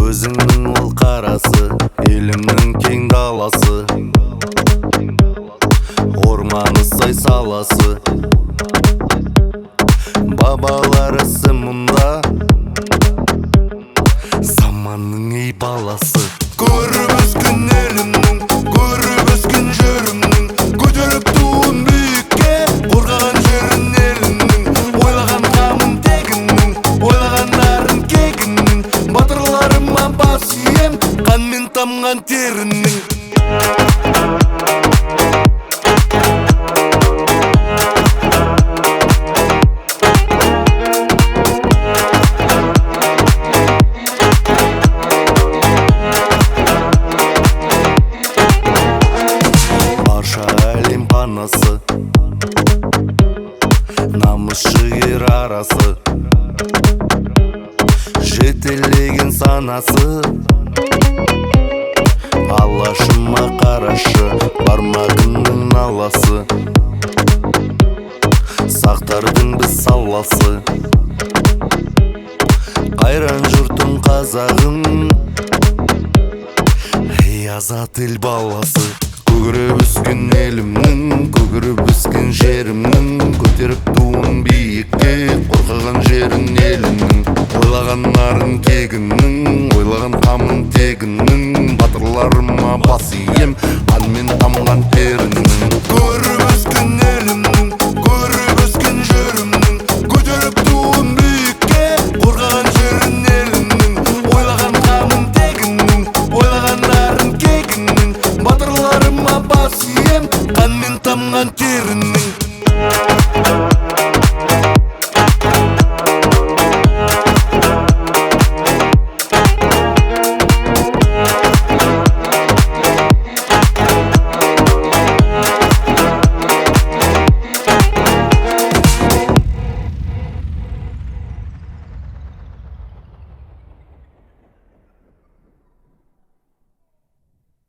Өзіңнің ол қарасы, елімнің кең даласы, орманы сай саласы, бабалар ісі мұнда, заманның ей баласы. Көріп өскен елімнің, көріп өскен жерімнің, көтеріп туын биікке, қорғаған жерін елінің, ойлаған қамын тегінің, ойлаған нарын кегінің, батырларыма бас ием, қанмен тамған терінің. Әлем панасы, намыс жігер арасы, жетелеген санасы, алашыма қарашы, бармағының наласы, сақтардың біз саласы, қайран жұртың қазағым, ей азат ел баласы. Көгіріп өскен елімнің, көгіріп өскен жерімнің, көтеріп туын биікке, қорғаған жерін елінің, ойлаған нарын кегінің, ойлаған қамын тегінің, батырларыма бас ием, қанмен тамған терінің.